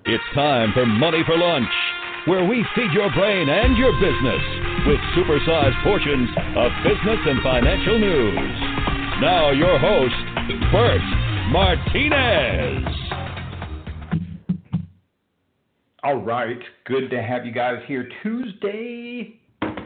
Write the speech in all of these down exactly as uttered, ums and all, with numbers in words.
It's time for Money for Lunch, where we feed your brain and your business with supersized portions of business and financial news. Now your host, Bert Martinez. All right, good to have you guys here. Tuesday,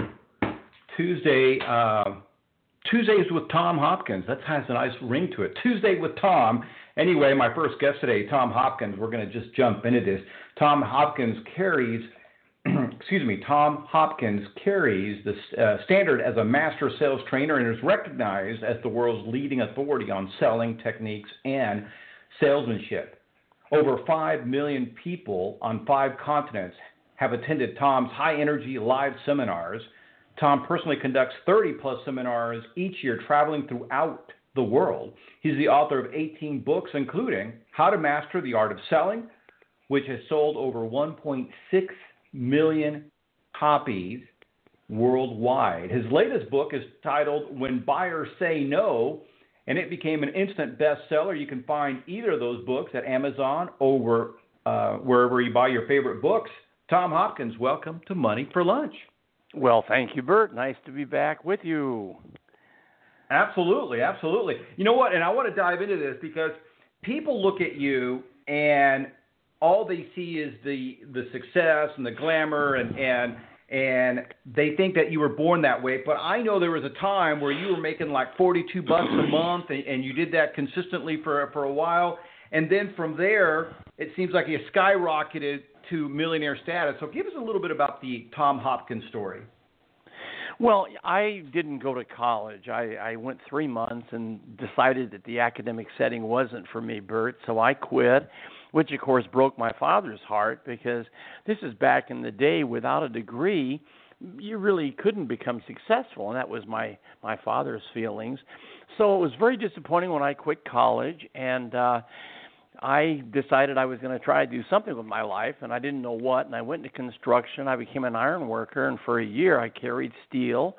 Tuesday, uh, Tuesdays with Tom Hopkins. That has a nice ring to it. Tuesday with Tom. Anyway, my first guest today, Tom Hopkins. We're going to just jump into this. Tom Hopkins carries, excuse me, Tom Hopkins carries the uh, standard as a master sales trainer and is recognized as the world's leading authority on selling techniques and salesmanship. Over five million people on five continents have attended Tom's high-energy live seminars. Tom personally conducts thirty plus seminars each year, traveling throughout the world. He's the author of eighteen books, including How to Master the Art of Selling, which has sold over one point six million copies worldwide. His latest book is titled When Buyers Say No, and it became an instant bestseller. You can find either of those books at Amazon or uh, wherever you buy your favorite books. Tom Hopkins, welcome to Money for Lunch. Well, thank you, Bert. Nice to be back with you. Absolutely, absolutely. You know what? And I want to dive into this because people look at you and all they see is the the success and the glamour and and and they think that you were born that way. But I know there was a time where you were making like forty-two bucks a month, and, and you did that consistently for for a while. And then from there, it seems like you skyrocketed to millionaire status. So give us a little bit about the Tom Hopkins story. Well, I didn't go to college. I, I went three months and decided that the academic setting wasn't for me, Bert, so I quit, which, of course, broke my father's heart because this is back in the day without a degree, you really couldn't become successful, and that was my, my father's feelings. So it was very disappointing when I quit college, and uh, I decided I was going to try to do something with my life, and I didn't know what, and I went into construction. I became an iron worker, and for a year I carried steel.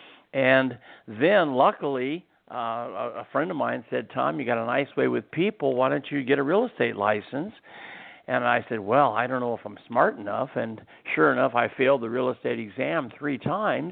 And then, luckily, uh, a, a friend of mine said, Tom, you got a nice way with people. Why don't you get a real estate license? And I said, well, I don't know if I'm smart enough. And sure enough, I failed the real estate exam three times.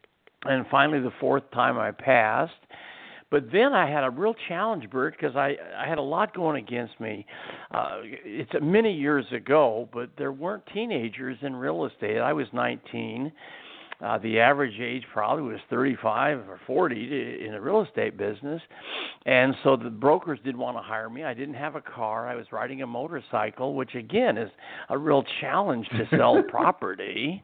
And finally, the fourth time I passed. But then I had a real challenge, Bert, because I, I had a lot going against me. Uh, it's many years ago, but there weren't teenagers in real estate. I was nineteen. Uh, the average age probably was thirty-five or forty to, in the real estate business. And so the brokers didn't want to hire me. I didn't have a car. I was riding a motorcycle, which, again, is a real challenge to sell property.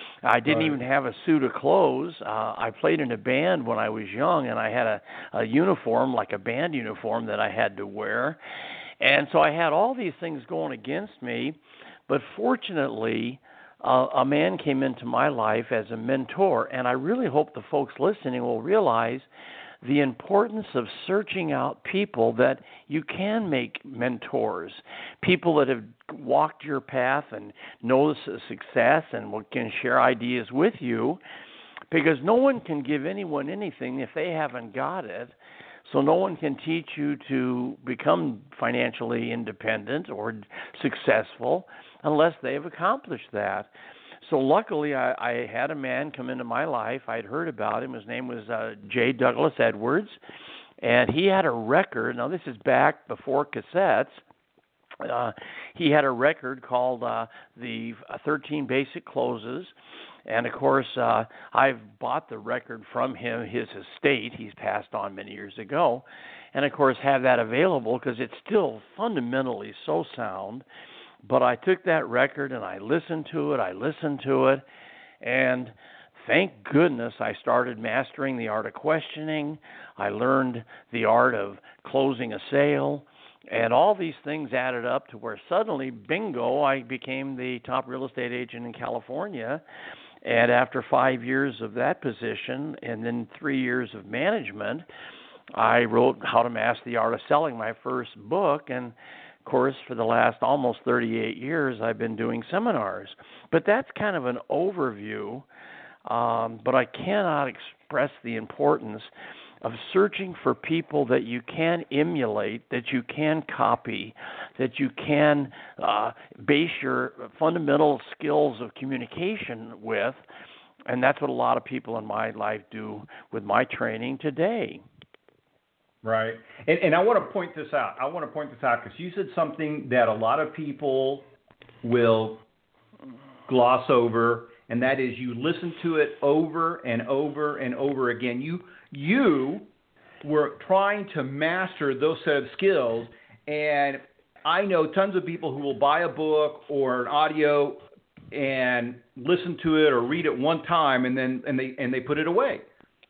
I didn't even have a suit of clothes. Uh, I played in a band when I was young, and I had a, a uniform, like a band uniform, that I had to wear. And so I had all these things going against me. But fortunately, uh, a man came into my life as a mentor, and I really hope the folks listening will realize the importance of searching out people that you can make mentors, people that have walked your path and know the success and can share ideas with you, because no one can give anyone anything if they haven't got it. So no one can teach you to become financially independent or successful unless they've accomplished that. So luckily, I, I had a man come into my life. I'd heard about him. His name was uh, J. Douglas Edwards, and he had a record. Now, this is back before cassettes. Uh, he had a record called uh, the thirteen Basic Closes, and of course, uh, I've bought the record from him, his estate. He's passed on many years ago, and of course, have that available because it's still fundamentally so sound. But I took that record and I listened to it, I listened to it, and thank goodness I started mastering the art of questioning. I learned the art of closing a sale, and all these things added up to where suddenly, bingo, I became the top real estate agent in California. And after five years of that position and then three years of management, I wrote How to Master the Art of Selling, my first book, and of course, for the last almost thirty-eight years, I've been doing seminars. But that's kind of an overview, um, but I cannot express the importance of searching for people that you can emulate, that you can copy, that you can uh, base your fundamental skills of communication with. And that's what a lot of people in my life do with my training today. Right. And, and I want to point this out. I want to point this out because you said something that a lot of people will gloss over, and that is you listen to it over and over and over again. You you were trying to master those set of skills, and I know tons of people who will buy a book or an audio and listen to it or read it one time, and then and they and they put it away.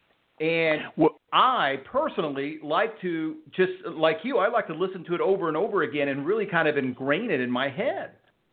And well, I personally like to, just like you, I like to listen to it over and over again and really kind of ingrain it in my head.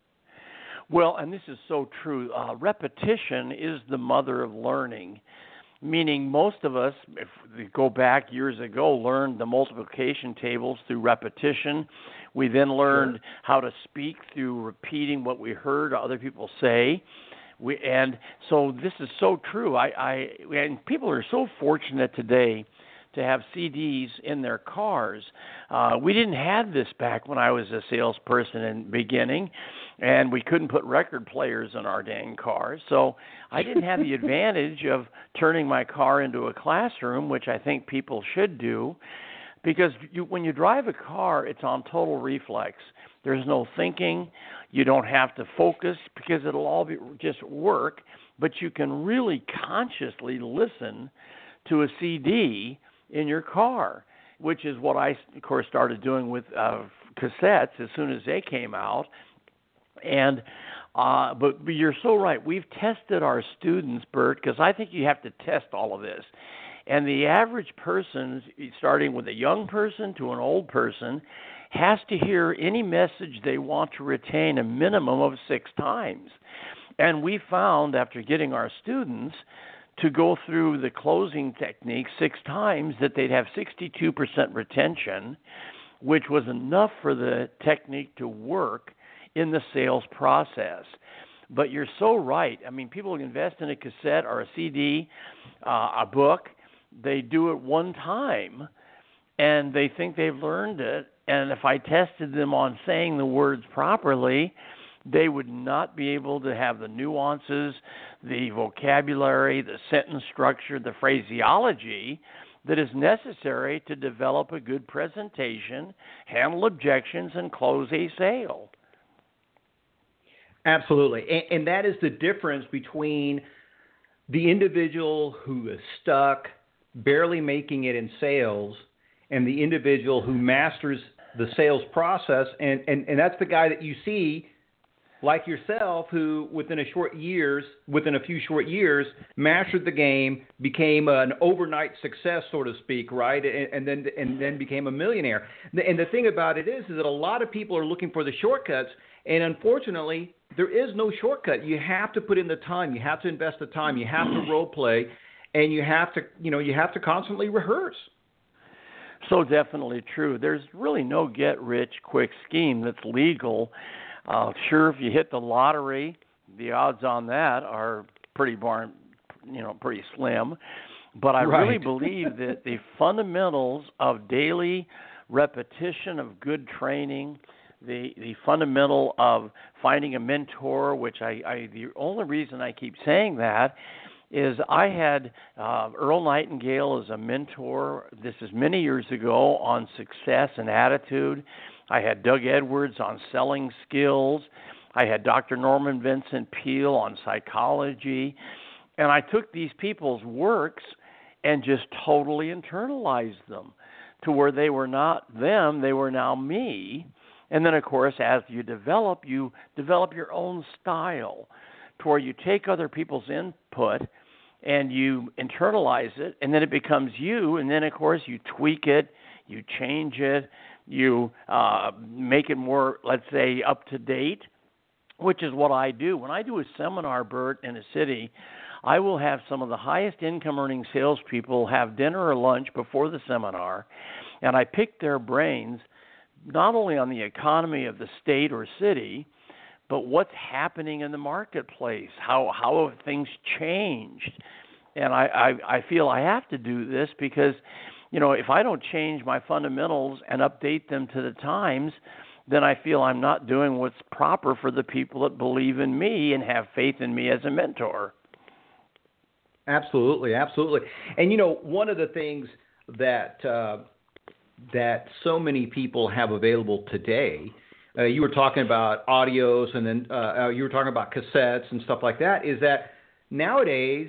Well, and this is so true. Uh, repetition is the mother of learning, meaning most of us, if we go back years ago, learned the multiplication tables through repetition. We then learned sure. how to speak through repeating what we heard other people say. We, and so this is so true. I, I and people are so fortunate today to have C Ds in their cars. Uh, we didn't have this back when I was a salesperson in the beginning, and we couldn't put record players in our dang cars. So I didn't have the advantage of turning my car into a classroom, which I think people should do, because you, when you drive a car, it's on total reflex. There's no thinking. You don't have to focus because it'll all be just work, but you can really consciously listen to a C D in your car, which is what I, of course, started doing with uh, cassettes as soon as they came out. And uh, but, but you're so right. We've tested our students, Bert, because I think you have to test all of this. And the average person, starting with a young person to an old person, has to hear any message they want to retain a minimum of six times. And we found, after getting our students to go through the closing technique six times, that they'd have sixty-two percent retention, which was enough for the technique to work in the sales process. But you're so right. I mean, people invest in a cassette or a C D, uh, a book. They do it one time, and they think they've learned it. And if I tested them on saying the words properly, they would not be able to have the nuances, the vocabulary, the sentence structure, the phraseology that is necessary to develop a good presentation, handle objections, and close a sale. Absolutely. And, and that is the difference between the individual who is stuck, barely making it in sales, and the individual who masters the sales process. And, and, and that's the guy that you see, like yourself, who within a short years, within a few short years, mastered the game, became an overnight success, so to speak, right? And, and then and then became a millionaire. And the thing about it is, is that a lot of people are looking for the shortcuts, and unfortunately, there is no shortcut. You have to put in the time. You have to invest the time. You have to role play, and you have to, you know, you have to constantly rehearse. So definitely true. There's really no get-rich-quick scheme that's legal. Uh, sure, if you hit the lottery, the odds on that are pretty barn, you know, pretty slim. But I right. really believe that the fundamentals of daily repetition of good training, the the fundamental of finding a mentor, which I, I the only reason I keep saying that is I had uh, Earl Nightingale as a mentor. This is many years ago on success and attitude. I had Doug Edwards on selling skills. I had Doctor Norman Vincent Peale on psychology. And I took these people's works and just totally internalized them to where they were not them, they were now me. And then, of course, as you develop, you develop your own style to where you take other people's input and you internalize it, and then it becomes you, and then, of course, you tweak it, you change it, you uh, make it more, let's say, up to date, which is what I do. When I do a seminar, Bert, in a city, I will have some of the highest income earning salespeople have dinner or lunch before the seminar, and I pick their brains not only on the economy of the state or city, but what's happening in the marketplace, how how have things changed. And I, I, I feel I have to do this because, you know, if I don't change my fundamentals and update them to the times, then I feel I'm not doing what's proper for the people that believe in me and have faith in me as a mentor. Absolutely, absolutely. And, you know, one of the things that uh, that so many people have available today, uh, you were talking about audios and then uh, you were talking about cassettes and stuff like that, is that nowadays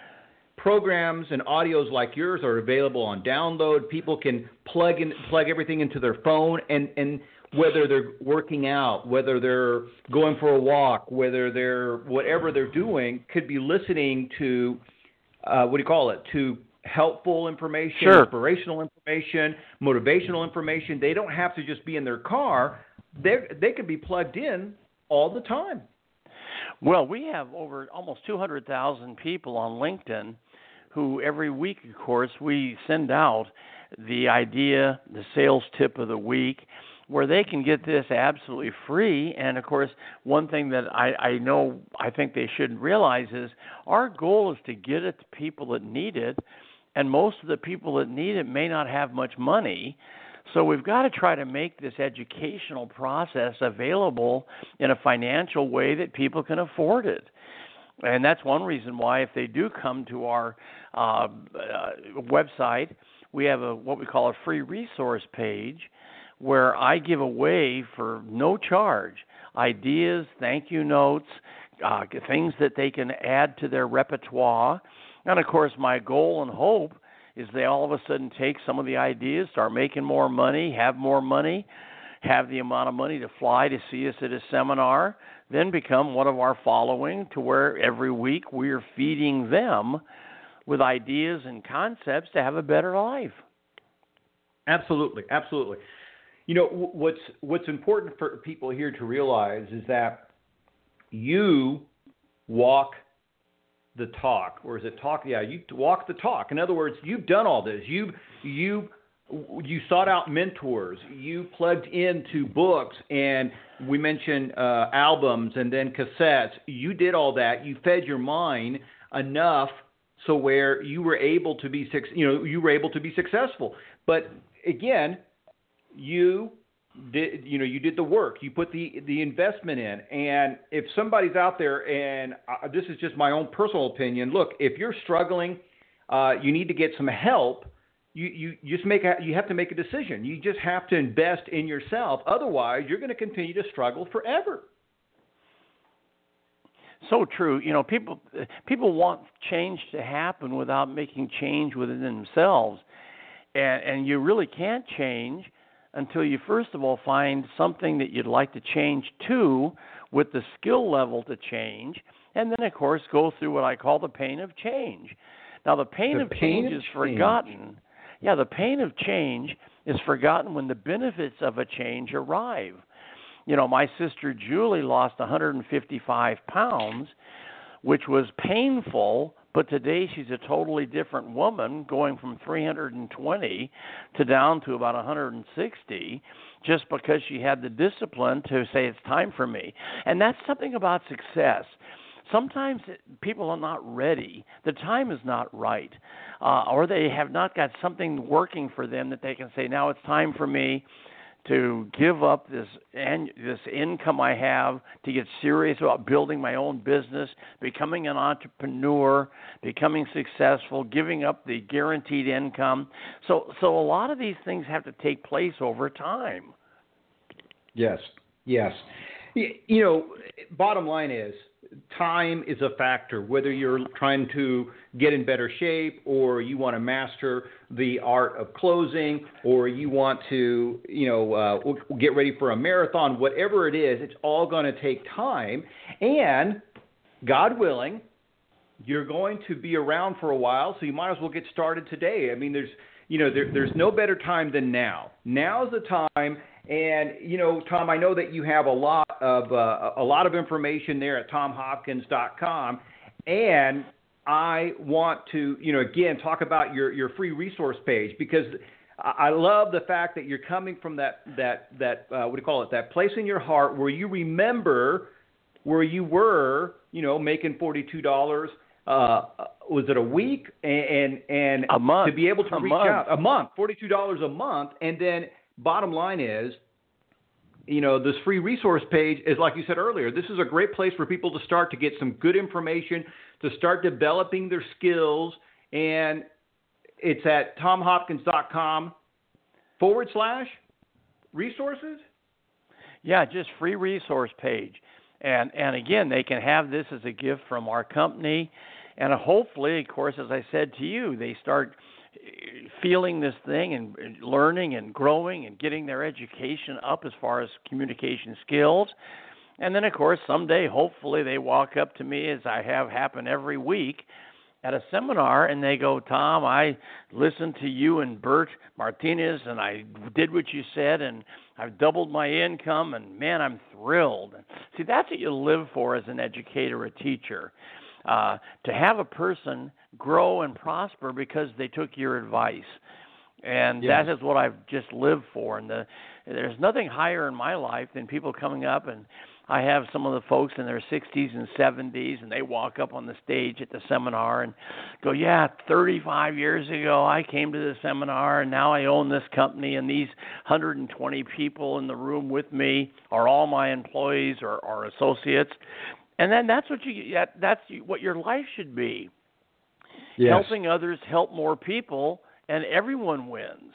programs and audios like yours are available on download. People can plug in, plug everything into their phone, and, and whether they're working out, whether they're going for a walk, whether they're whatever they're doing, could be listening to uh, what do you call it? To helpful information, sure. inspirational information, motivational information. They don't have to just be in their car. They they could be plugged in all the time. Well, we have over almost two hundred thousand people on LinkedIn who every week, of course, we send out the idea, the sales tip of the week, where they can get this absolutely free. And, of course, one thing that I, I know I think they should realize is our goal is to get it to people that need it, and most of the people that need it may not have much money. So we've got to try to make this educational process available in a financial way that people can afford it. And that's one reason why if they do come to our uh, uh, website, we have a what we call a free resource page where I give away for no charge ideas, thank you notes, uh, things that they can add to their repertoire. And, of course, my goal and hope is they all of a sudden take some of the ideas, start making more money, have more money, have the amount of money to fly to see us at a seminar, then become one of our following to where every week we're feeding them with ideas and concepts to have a better life. Absolutely, absolutely. You know, what's what's important for people here to realize is that you walk the talk, or is it talk? Yeah, you walk the talk. In other words, you've done all this. You you you sought out mentors. You plugged into books, and we mentioned uh, albums, and then cassettes. You did all that. You fed your mind enough so where you were able to be, you know, you were able to be successful. But again, you did, you know, you did the work. You put the the investment in. And if somebody's out there, and uh, this is just my own personal opinion, look, if you're struggling, uh, you need to get some help. You you just make a, you have to make a decision. You just have to invest in yourself. Otherwise, you're going to continue to struggle forever. So true. You know, people people want change to happen without making change within themselves, and and you really can't change until you first of all find something that you'd like to change to, with the skill level to change, and then of course go through what I call the pain of change. Now, the pain the of pain change of is change. forgotten. Yeah, the pain of change is forgotten when the benefits of a change arrive. You know, my sister Julie lost one hundred fifty-five pounds, which was painful, but today she's a totally different woman, going from three hundred twenty to down to about one hundred sixty, just because she had the discipline to say it's time for me. And that's something about success. Sometimes people are not ready. The time is not right, uh, or they have not got something working for them that they can say, now it's time for me to give up this and this income I have to get serious about building my own business, becoming an entrepreneur, becoming successful, giving up the guaranteed income. So, so a lot of these things have to take place over time. Yes, yes. You know, bottom line is, time is a factor, whether you're trying to get in better shape, or you want to master the art of closing, or you want to, you know, uh, get ready for a marathon, whatever it is, it's all going to take time. And God willing, you're going to be around for a while, so you might as well get started today. I mean, there's, you know, there, there's no better time than now. Now's the time. And, you know, Tom, I know that you have a lot of uh, a lot of information there at tom hopkins dot com, and I want to, you know, again, talk about your, your free resource page, because I love the fact that you're coming from that, that, that uh, what do you call it, that place in your heart where you remember where you were, you know, making forty-two dollars uh, was it a week? And and a month. to be able to a reach month. out a month, forty-two dollars a month, and then bottom line is, you know, this free resource page is, like you said earlier, this is a great place for people to start to get some good information, to start developing their skills, and it's at tomhopkins.com forward slash resources. Yeah, just free resource page. And and again, they can have this as a gift from our company. And hopefully, of course, as I said to you, they start feeling this thing and learning and growing and getting their education up as far as communication skills. And then, of course, someday, hopefully, they walk up to me, as I have happen every week, at a seminar, and they go, Tom, I listened to you and Bert Martinez, and I did what you said, and I've doubled my income, and, man, I'm thrilled. See, that's what you live for as an educator, a teacher. Uh, to have a person grow and prosper because they took your advice. And yes. that is what I've just lived for. And the, there's nothing higher in my life than people coming up, and I have some of the folks in their sixties and seventies, and they walk up on the stage at the seminar and go, yeah, thirty-five years ago I came to the seminar, and now I own this company, and these one hundred twenty people in the room with me are all my employees or, or associates. And then that's what you that's what your life should be. Yes. Helping others help more people, and everyone wins.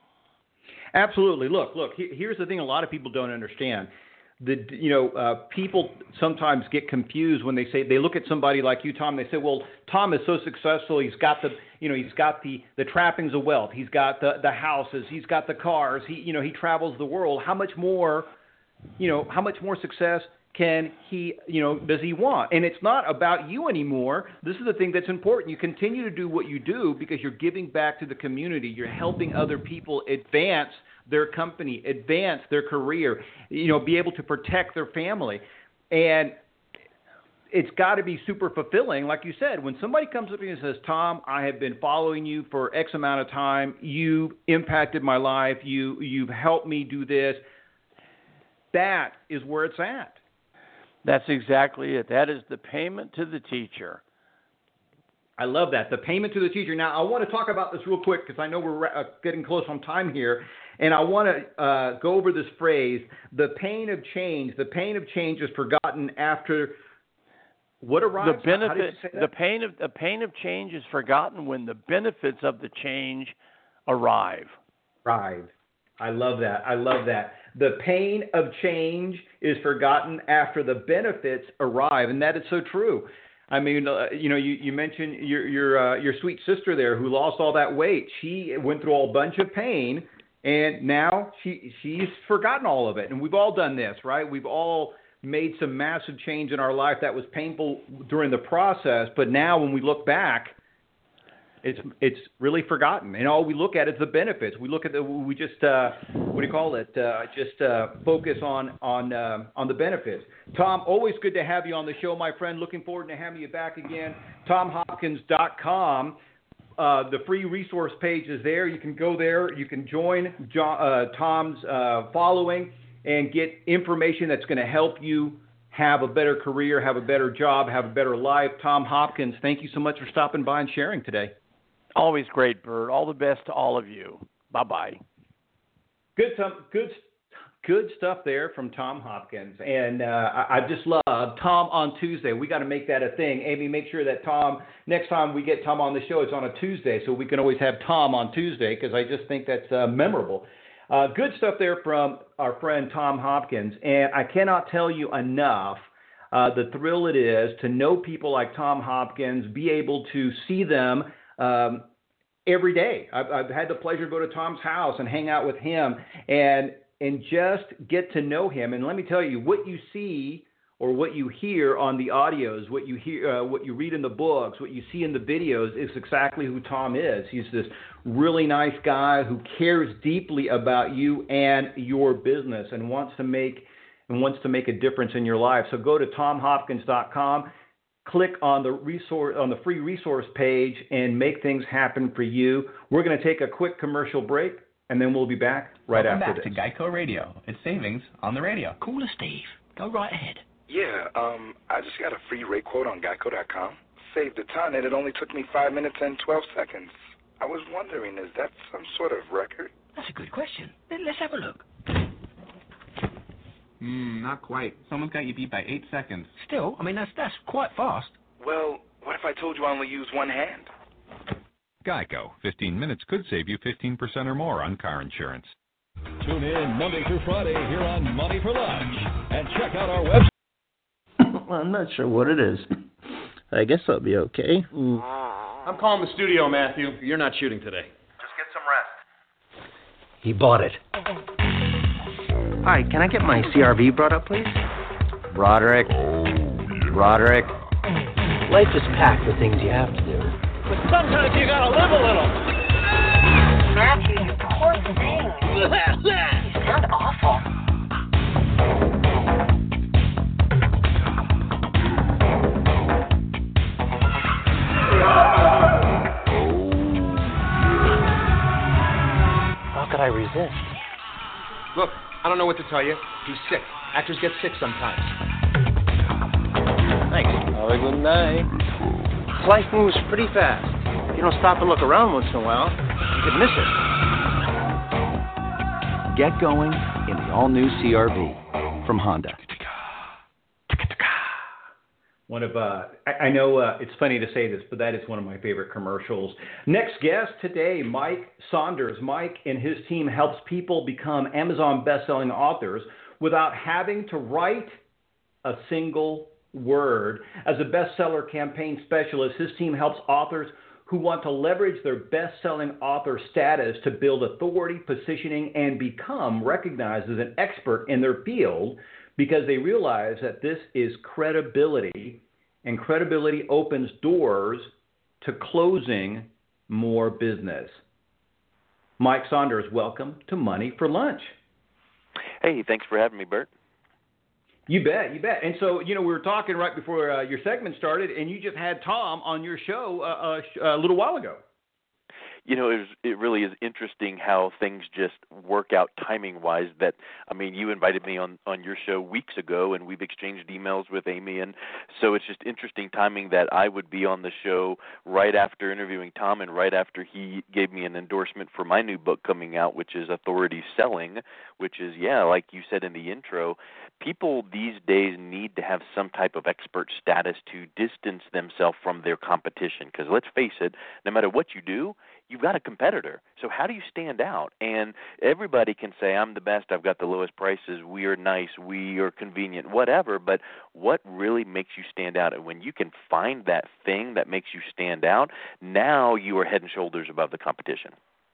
Absolutely. Look, look. Here's the thing: a lot of people don't understand. The you know uh, people sometimes get confused when they say they look at somebody like you, Tom. They say, "Well, Tom is so successful. He's got the you know he's got the, the trappings of wealth. He's got the, the houses. He's got the cars. He you know he travels the world. How much more you know how much more success can he, you know, does he want?" And it's not about you anymore. This is the thing that's important. You continue to do what you do because you're giving back to the community. You're helping other people advance their company, advance their career, you know, be able to protect their family. And it's got to be super fulfilling. Like you said, when somebody comes up to you and says, Tom, I have been following you for X amount of time. You've impacted my life. You, you've helped me do this. That is where it's at. That's exactly it. That is the payment to the teacher. I love that, the payment to the teacher. Now, I want to talk about this real quick because I know we're uh, getting close on time here, and I want to uh, go over this phrase, the pain of change. The pain of change is forgotten after what arrives? The benefit, the pain of the pain of change is forgotten when the benefits of the change arrive. Arrive. I love that. I love that. The pain of change is forgotten after the benefits arrive, and that is so true. I mean, uh, you know, you, you mentioned your your uh, your sweet sister there who lost all that weight. She went through a bunch of pain, and now she she's forgotten all of it. And we've all done this, right? We've all made some massive change in our life that was painful during the process, but now when we look back, It's it's really forgotten, and all we look at is the benefits. We look at the we just uh, what do you call it? Uh, just uh, focus on on uh, on the benefits. Tom, always good to have you on the show, my friend. Looking forward to having you back again. tom hopkins dot com. Uh, the free resource page is there. You can go there. You can join John, uh, Tom's uh, following and get information that's going to help you have a better career, have a better job, have a better life. Tom Hopkins, thank you so much for stopping by and sharing today. Always great, Bert. All the best to all of you. Bye-bye. Good, Tom, good, good stuff there from Tom Hopkins. And uh, I, I just love Tom on Tuesday. We got to make that a thing. Amy, make sure that Tom, next time we get Tom on the show, it's on a Tuesday, so we can always have Tom on Tuesday because I just think that's uh, memorable. Uh, good stuff there from our friend Tom Hopkins. And I cannot tell you enough uh, the thrill it is to know people like Tom Hopkins, be able to see them Um, every day. I've, I've had the pleasure to go to Tom's house and hang out with him and and just get to know him. And let me tell you, what you see or what you hear on the audios, what you hear, uh, what you read in the books, what you see in the videos is exactly who Tom is. He's this really nice guy who cares deeply about you and your business and wants to make and wants to make a difference in your life. So go to tom hopkins dot com. Click on the resource on the free resource page and make things happen for you. We're going to take a quick commercial break, and then we'll be back right Welcome after back this. to Geico Radio. It's savings on the radio. Cooler Steve. Go right ahead. Yeah, um, I just got a free rate quote on geico dot com. saved a ton, and it only took me five minutes and twelve seconds. I was wondering, is that some sort of record? That's a good question. Let's have a look. Hmm, not quite. Someone's got you beat by eight seconds. Still, I mean, that's that's quite fast. Well, what if I told you I only use one hand? Geico. fifteen minutes could save you fifteen percent or more on car insurance. Tune in Monday through Friday here on Money for Lunch. And check out our website. Well, I'm not sure what it is. I guess I'll be okay. Mm. I'm calling the studio, Matthew. You're not shooting today. Just get some rest. He bought it. Hi, can I get my C R V brought up, please? Roderick. Roderick. Life is packed with things you have to do. But sometimes you gotta live a little. Matthew, you poor thing. You sound awful. How could I resist? Look, I don't know what to tell you. He's sick. Actors get sick sometimes. Thanks. Have a good night. Life moves pretty fast. If you don't stop and look around once in a while, you could miss it. Get going in the all-new C R V from Honda. One of uh, I, I know uh, it's funny to say this, but that is one of my favorite commercials. Next guest today, Mike Saunders. Mike and his team helps people become Amazon best-selling authors without having to write a single word. As a bestseller campaign specialist, his team helps authors who want to leverage their best-selling author status to build authority, positioning, and become recognized as an expert in their field, because they realize that this is credibility, and credibility opens doors to closing more business. Mike Saunders, welcome to Money for Lunch. Hey, thanks for having me, Bert. You bet, you bet. And so, you know, we were talking right before uh, your segment started, and you just had Tom on your show uh, uh, a little while ago. You know, it, was, it really is interesting how things just work out timing-wise. That, I mean, you invited me on, on your show weeks ago, and we've exchanged emails with Amy, and so it's just interesting timing that I would be on the show right after interviewing Tom and right after he gave me an endorsement for my new book coming out, which is Authority Selling, which is, yeah, like you said in the intro, people these days need to have some type of expert status to distance themselves from their competition, because let's face it, no matter what you do, you've got a competitor. So how do you stand out? And everybody can say, I'm the best, I've got the lowest prices, we are nice, we are convenient, whatever, but what really makes you stand out? And when you can find that thing that makes you stand out, now you are head and shoulders above the competition.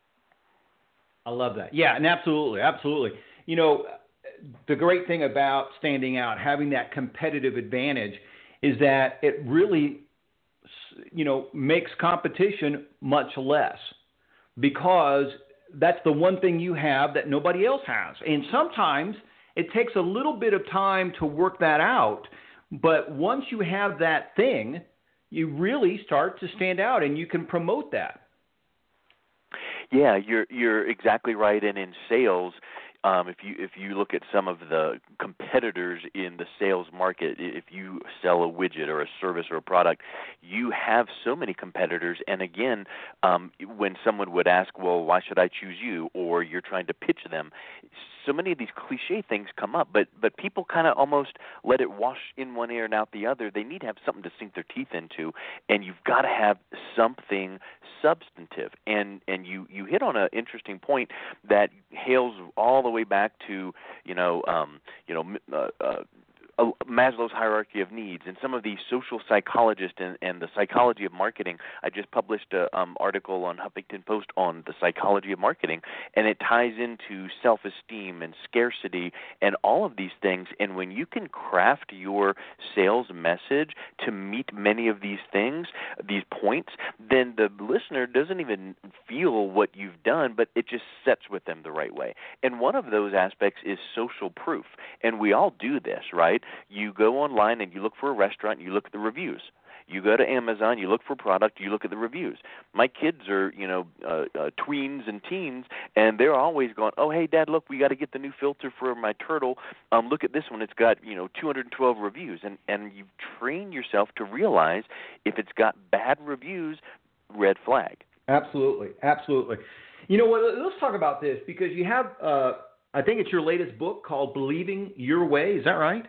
I love that. Yeah, and absolutely, absolutely. You know, the great thing about standing out, having that competitive advantage, is that it really, you know, makes competition much less, because that's the one thing you have that nobody else has. And sometimes it takes a little bit of time to work that out, but once you have that thing, you really start to stand out and you can promote that. Yeah, you're you're exactly right. And in sales, Um, if you if you look at some of the competitors in the sales market, if you sell a widget or a service or a product, you have so many competitors. And again, um, when someone would ask, well, why should I choose you? Or you're trying to pitch them, so many of these cliche things come up, but but people kind of almost let it wash in one ear and out the other. They need to have something to sink their teeth into, and you've got to have something substantive. And and you, you hit on an interesting point that hails all the way back to, you know, um, you know, uh, uh, uh, Maslow's hierarchy of needs, and some of the social psychologists and, and the psychology of marketing. I just published an um, article on Huffington Post on the psychology of marketing, and it ties into self-esteem and scarcity and all of these things. And when you can craft your sales message to meet many of these things, these points, then the listener doesn't even feel what you've done, but it just sets with them the right way. And one of those aspects is social proof. And we all do this, right? You go online and you look for a restaurant and you look at the reviews. You go to Amazon, you look for product, you look at the reviews. My kids are, you know, uh, uh, tweens and teens, and they're always going, oh, hey, Dad, look, we got to get the new filter for my turtle. Um, look at this one. It's got, you know, two hundred twelve reviews. And, and you train yourself to realize if it's got bad reviews, red flag. Absolutely, absolutely. You know what, let's talk about this because you have, uh, I think it's your latest book called Believing Your Way. Is that right?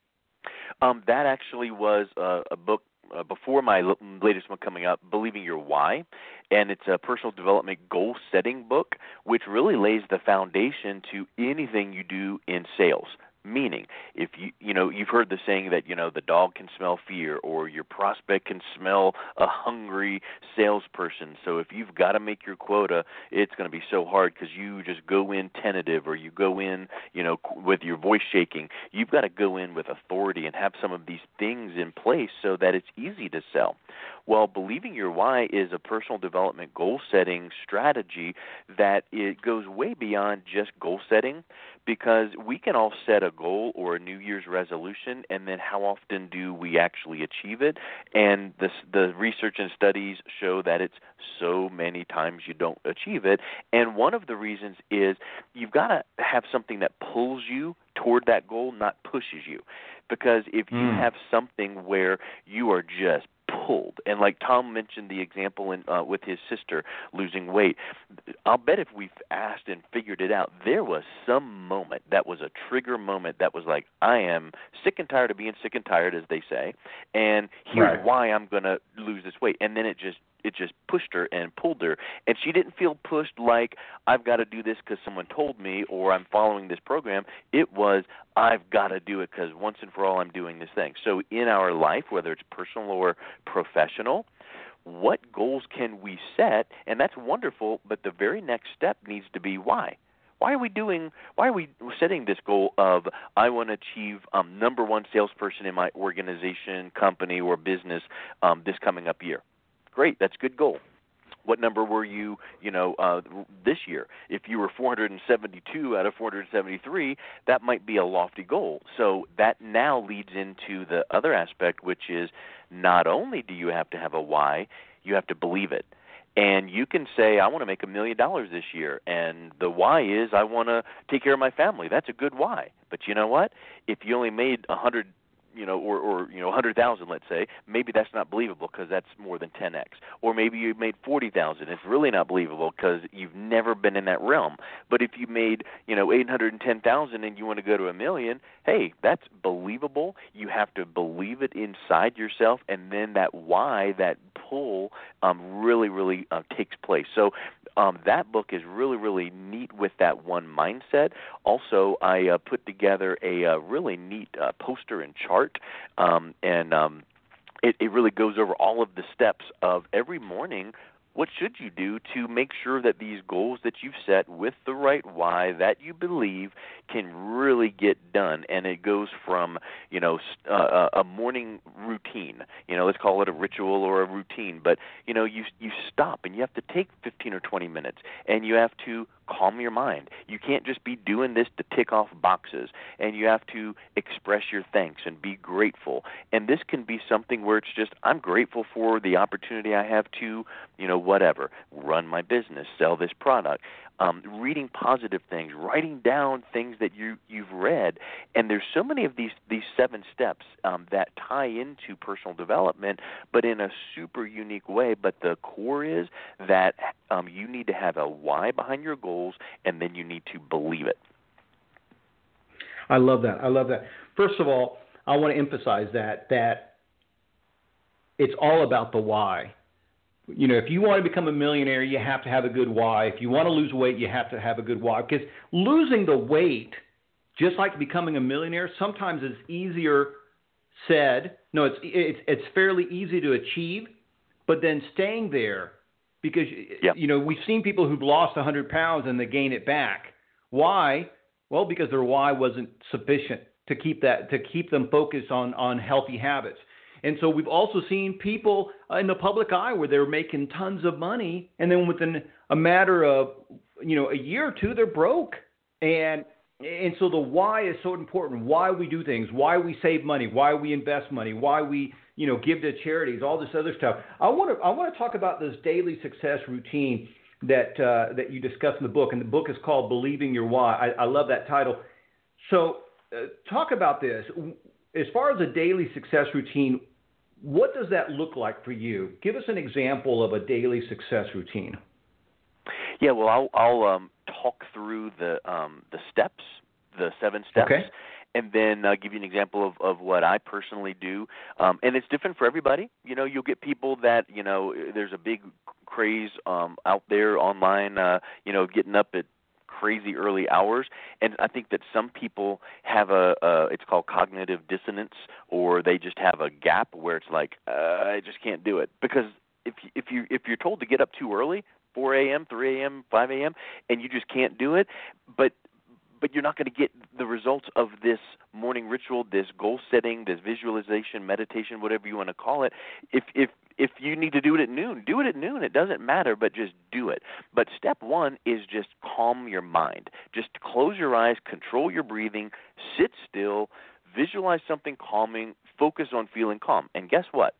Um, that actually was uh, a book uh, before my l- latest one coming out, Believing Your Why, and it's a personal development goal-setting book, which really lays the foundation to anything you do in sales. Meaning, if you you know you've heard the saying that you know the dog can smell fear, or your prospect can smell a hungry salesperson. So if you've got to make your quota, it's going to be so hard because you just go in tentative, or you go in you know with your voice shaking. You've got to go in with authority and have some of these things in place so that it's easy to sell. Well, Believing Your Why is a personal development goal-setting strategy that it goes way beyond just goal setting, because we can all set a goal or a New Year's resolution, and then how often do we actually achieve it? And the, the research and studies show that it's so many times you don't achieve it. And one of the reasons is you've got to have something that pulls you toward that goal, not pushes you. Because if you mm. have something where you are just pulled, and like Tom mentioned the example in, uh, with his sister losing weight, I'll bet if we've asked and figured it out, there was some moment that was a trigger moment that was like, I am sick and tired of being sick and tired, as they say, and here's right. why I'm going to lose this weight. And then it just it just pushed her and pulled her, and she didn't feel pushed like I've got to do this because someone told me or I'm following this program. It was I've got to do it because once and for all I'm doing this thing. So in our life, whether it's personal or professional, what goals can we set? And that's wonderful, but the very next step needs to be why. Why are we doing? Why are we setting this goal of I want to achieve um, number one salesperson in my organization, company, or business um, this coming up year? Great, that's a good goal. What number were you, you know, uh, this year? If you were four hundred seventy-two out of four hundred seventy-three, that might be a lofty goal. So that now leads into the other aspect, which is not only do you have to have a why, you have to believe it. And you can say, I want to make a million dollars this year, and the why is I want to take care of my family. That's a good why. But you know what? If you only made a hundred you know, or, or you know, one hundred thousand, let's say, maybe that's not believable because that's more than ten x. Or maybe you made forty thousand. It's really not believable because you've never been in that realm. But if you made, you know, eight hundred ten thousand and you want to go to a million, hey, that's believable. You have to believe it inside yourself, and then that why, that pull, um, really, really uh, takes place. So um, that book is really, really neat with that one mindset. Also, I uh, put together a uh, really neat uh, poster and chart. Um, and um, it, it really goes over all of the steps of every morning. What should you do to make sure that these goals that you've set with the right why that you believe can really get done? And it goes from, you know, uh, a morning routine, you know, let's call it a ritual or a routine. But, you know, you you stop and you have to take fifteen or twenty minutes and you have to calm your mind. You can't just be doing this to tick off boxes, and you have to express your thanks and be grateful. And this can be something where it's just, I'm grateful for the opportunity I have to, you know, whatever, run my business, sell this product, um, reading positive things, writing down things that you, you've read. And there's so many of these, these seven steps um, that tie into personal development, but in a super unique way. But the core is that um, you need to have a why behind your goals, and then you need to believe it. I love that. I love that. First of all, I want to emphasize that, that it's all about the why. You know, if you want to become a millionaire, you have to have a good why. If you want to lose weight, you have to have a good why. Because losing the weight, just like becoming a millionaire, sometimes is easier said. No, it's it's, it's fairly easy to achieve, but then staying there, because, yep. you know, we've seen people who've lost one hundred pounds and they gain it back. Why? Well, because their why wasn't sufficient to keep that to keep them focused on, on healthy habits. And so we've also seen people in the public eye where they're making tons of money, and then within a matter of, you know, a year or two, they're broke. And and so the why is so important. Why we do things, why we save money, why we invest money, why we, you know, give to charities, all this other stuff. I want to I want to talk about this daily success routine that uh, that you discuss in the book, and the book is called Believing Your Why. I, I love that title. So uh, talk about this. As far as a daily success routine, what does that look like for you? Give us an example of a daily success routine. Yeah, well, I'll, I'll um, talk through the um, the steps, the seven steps. Okay. And then uh, give you an example of, of what I personally do. Um, and it's different for everybody. You know, you'll get people that, you know, there's a big craze um, out there online, uh, you know, getting up at crazy early hours. And I think that some people have a, a it's called cognitive dissonance, or they just have a gap where it's like, uh, I just can't do it. Because if if you if you're told to get up too early, four a.m., three a.m., five a.m., and you just can't do it, but but you're not going to get the results of this morning ritual, this goal setting, this visualization, meditation, whatever you want to call it. If if if you need to do it at noon, do it at noon. It doesn't matter, but just do it. But step one is just calm your mind. Just close your eyes, control your breathing, sit still, visualize something calming, focus on feeling calm. And guess what?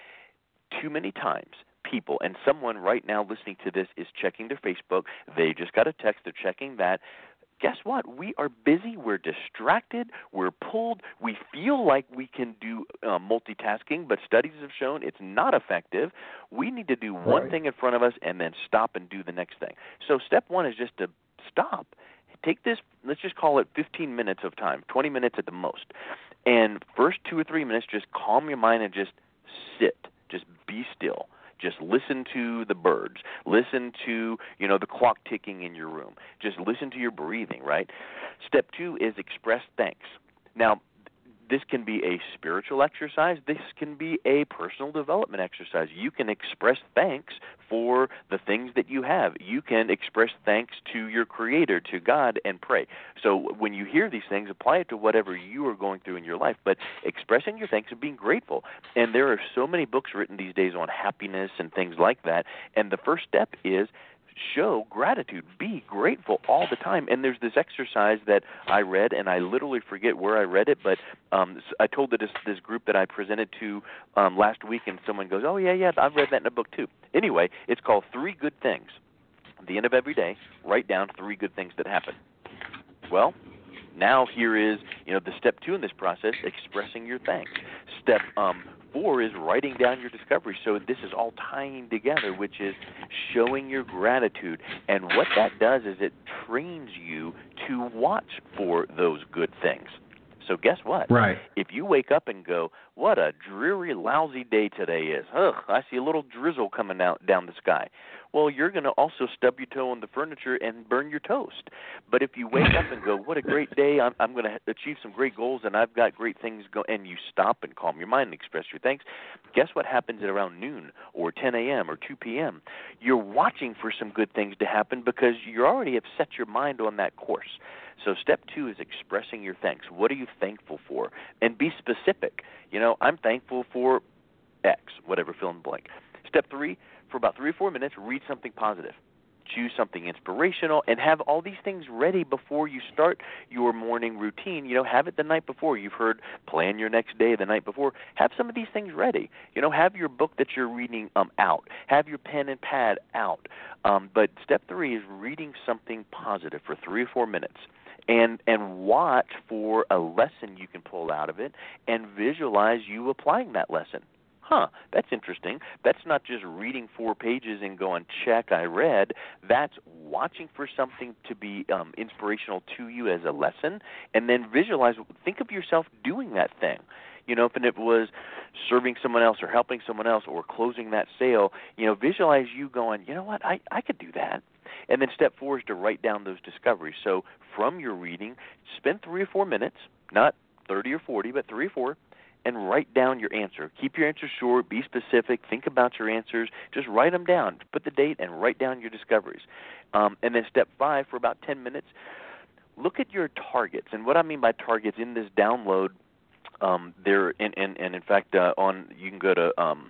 Too many times people, and someone right now listening to this is checking their Facebook. They just got a text. They're checking that. Guess what? We are busy. We're distracted. We're pulled. We feel like we can do uh, multitasking, but studies have shown it's not effective. We need to do one right. thing in front of us and then stop and do the next thing. So step one is just to stop. Take this, let's just call it fifteen minutes of time, twenty minutes at the most. And first two or three minutes, just calm your mind and just sit. Just be still. Just listen to the birds. Listen to, you know, the clock ticking in your room. Just listen to your breathing, right? Step two is express thanks. Now, this can be a spiritual exercise. This can be a personal development exercise. You can express thanks for the things that you have. You can express thanks to your Creator, to God, and pray. So when you hear these things, apply it to whatever you are going through in your life. But expressing your thanks and being grateful. And there are so many books written these days on happiness and things like that. And the first step is show gratitude. Be grateful all the time. And there's this exercise that I read, and I literally forget where I read it, but um, I told this, this group that I presented to um, last week, and someone goes, oh, yeah, yeah, I've read that in a book too. Anyway, it's called Three Good Things. At the end of every day, write down three good things that happen. Well, now here is, you know, the step two in this process, expressing your thanks. Step um, four is writing down your discoveries. So this is all tying together, which is showing your gratitude. And what that does is it trains you to watch for those good things. So guess what? Right. If you wake up and go, what a dreary, lousy day today is. Ugh, I see a little drizzle coming out down the sky. Well, you're going to also stub your toe on the furniture and burn your toast. But if you wake up and go, what a great day, I'm, I'm going to achieve some great goals, and I've got great things going, and you stop and calm your mind and express your thanks, guess what happens at around noon or ten a.m. or two p.m.? You're watching for some good things to happen because you already have set your mind on that course. So step two is expressing your thanks. What are you thankful for? And be specific. You know, I'm thankful for X, whatever, fill in the blank. Step three, for about three or four minutes, read something positive. Choose something inspirational and have all these things ready before you start your morning routine. You know, have it the night before. You've heard plan your next day the night before. Have some of these things ready. You know, have your book that you're reading um, out. Have your pen and pad out. Um, but step three is reading something positive for three or four minutes. And and watch for a lesson you can pull out of it and visualize you applying that lesson. Huh, that's interesting. That's not just reading four pages and going, check, I read. That's watching for something to be um, inspirational to you as a lesson, and then visualize, think of yourself doing that thing. You know, if it was serving someone else or helping someone else or closing that sale, you know, visualize you going, you know what, I, I could do that. And then step four is to write down those discoveries. So from your reading, spend three or four minutes, not thirty or forty, but three or four, and write down your answer. Keep your answer short. Be specific. Think about your answers. Just write them down. Put the date and write down your discoveries. Um, and then step five, for about ten minutes, look at your targets. And what I mean by targets in this download, um, there and, and, and in fact, uh, on you can go to um,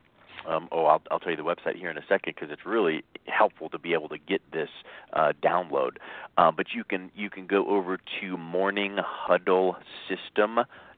um, oh, I'll, I'll tell you the website here in a second because it's really helpful to be able to get this uh, download. Uh, but you can you can go over to morning huddle system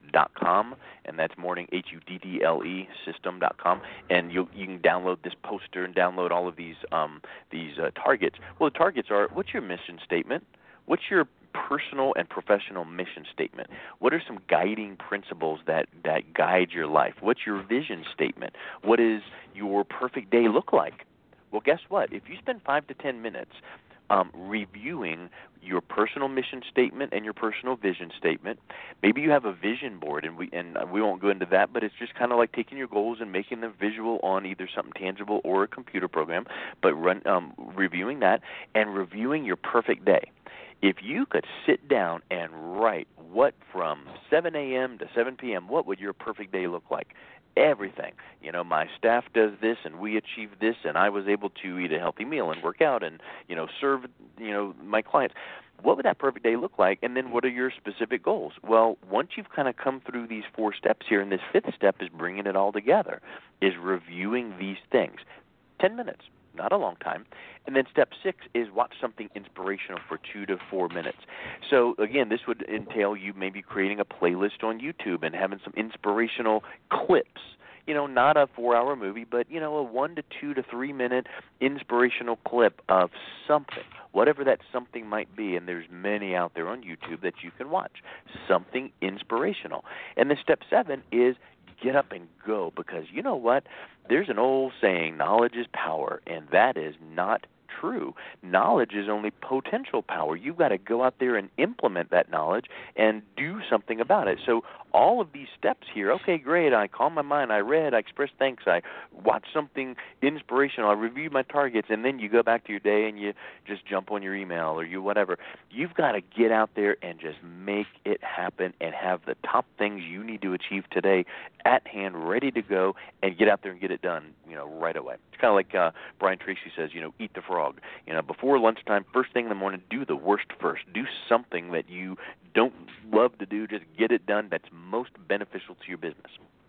dot com, and that's morning, H U D D L E, system dot com, and you you can download this poster and download all of these um, these uh, targets. Well, the targets are, what's your mission statement? What's your personal and professional mission statement? What are some guiding principles that, that guide your life? What's your vision statement? What does your perfect day look like? Well, guess what? If you spend five to ten minutes um, reviewing your personal mission statement and your personal vision statement, maybe you have a vision board, and we and we won't go into that, but it's just kind of like taking your goals and making them visual on either something tangible or a computer program, but run um, reviewing that and reviewing your perfect day. If you could sit down and write what from seven a.m. to seven p.m., what would your perfect day look like? Everything. You know, my staff does this and we achieve this, and I was able to eat a healthy meal and work out and, you know, serve, you know, my clients. What would that perfect day look like? And then what are your specific goals? Well, once you've kind of come through these four steps here, and this fifth step is bringing it all together, is reviewing these things. Ten minutes. Not a long time. And then step six is watch something inspirational for two to four minutes. So, again, this would entail you maybe creating a playlist on YouTube and having some inspirational clips. You know, not a four-hour movie, but, you know, a one to two to three-minute inspirational clip of something, whatever that something might be. And there's many out there on YouTube that you can watch. Something inspirational. And then step seven is get up and go, because you know what? There's an old saying, knowledge is power, and that is not true. Knowledge is only potential power. You've got to go out there and implement that knowledge and do something about it. So all of these steps here, okay, great, I calmed my mind, I read, I expressed thanks, I watched something inspirational, I reviewed my targets, and then you go back to your day and you just jump on your email or you whatever. You've got to get out there and just make it happen and have the top things you need to achieve today at hand, ready to go, and get out there and get it done, you know, right away. It's kind of like uh, Brian Tracy says, you know, eat the frog. You know, before lunchtime, first thing in the morning, do the worst first. Do something that you don't love to do. Just get it done that's most beneficial to your business.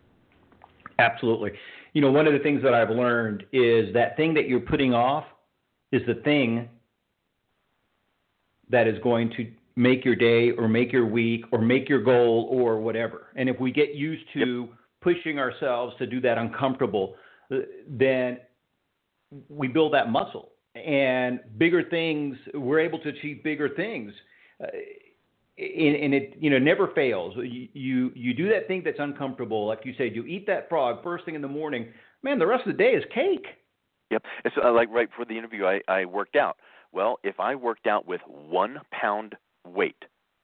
Absolutely. You know, one of the things that I've learned is that thing that you're putting off is the thing that is going to make your day or make your week or make your goal or whatever. And if we get used to yep. pushing ourselves to do that uncomfortable, then we build that muscle. And bigger things, we're able to achieve bigger things. Uh, and, and it, you know, never fails. You, you you do that thing that's uncomfortable, like you said. You eat that frog first thing in the morning. Man, the rest of the day is cake. Yep. It's uh, like right before the interview, I, I worked out. Well, if I worked out with one pound weight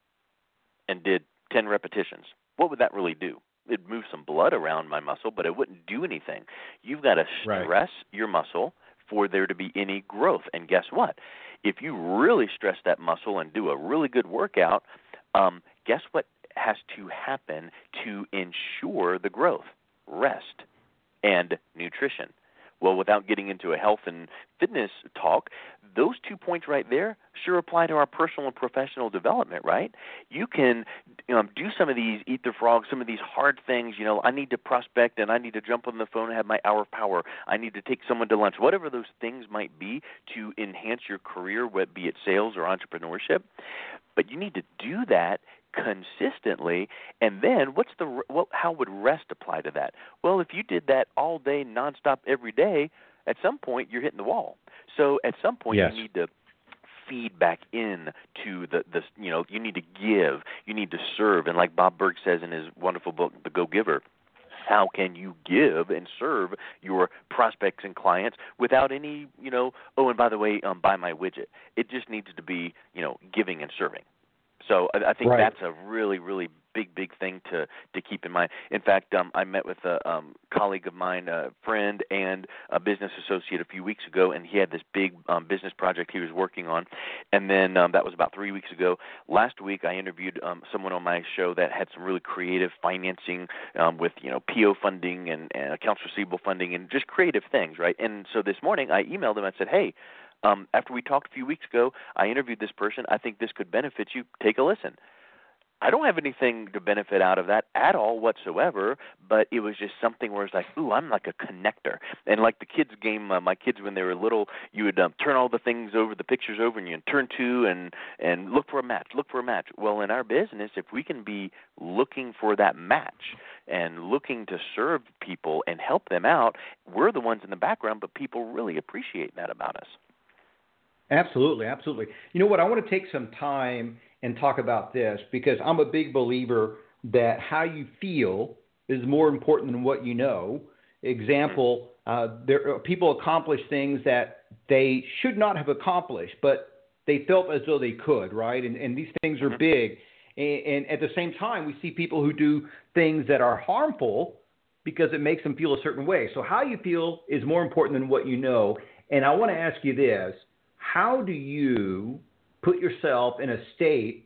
and did ten repetitions, what would that really do? It'd move some blood around my muscle, but it wouldn't do anything. You've got to stress right. your muscle for there to be any growth. And guess what? If you really stress that muscle and do a really good workout, um, guess what has to happen to ensure the growth? Rest and nutrition. Well, without getting into a health and fitness talk, those two points right there sure apply to our personal and professional development, right? You can um, do some of these, eat the frog, some of these hard things. You know, I need to prospect and I need to jump on the phone and have my hour of power. I need to take someone to lunch, whatever those things might be to enhance your career, whether be it sales or entrepreneurship. But you need to do that consistently, and then what's the what, how would rest apply to that? Well, if you did that all day, nonstop, every day, at some point you're hitting the wall. So at some point yes. you need to feed back in to the, the you know you need to give, you need to serve, and like Bob Burg says in his wonderful book, The Go-Giver, how can you give and serve your prospects and clients without any you know oh and by the way um, buy my widget? It just needs to be you know giving and serving. So I, I think right. that's a really, really big, big thing to, to keep in mind. In fact, um, I met with a um, colleague of mine, a friend and a business associate a few weeks ago, and he had this big um, business project he was working on. And then um, that was about three weeks ago. Last week I interviewed um, someone on my show that had some really creative financing um, with, you know, P O funding and, and accounts receivable funding and just creative things, right? And so this morning I emailed him and said, hey, Um, after we talked a few weeks ago, I interviewed this person. I think this could benefit you. Take a listen. I don't have anything to benefit out of that at all whatsoever, but it was just something where it's like, ooh, I'm like a connector. And like the kids game, uh, my kids when they were little, you would um, turn all the things over, the pictures over, and you'd turn to and, and look for a match, look for a match. Well, in our business, if we can be looking for that match and looking to serve people and help them out, we're the ones in the background, but people really appreciate that about us. Absolutely, absolutely. You know what? I want to take some time and talk about this because I'm a big believer that how you feel is more important than what you know. Example, uh, there people accomplish things that they should not have accomplished, but they felt as though they could, right? And, and these things are big. And, and at the same time, we see people who do things that are harmful because it makes them feel a certain way. So how you feel is more important than what you know. And I want to ask you this. How do you put yourself in a state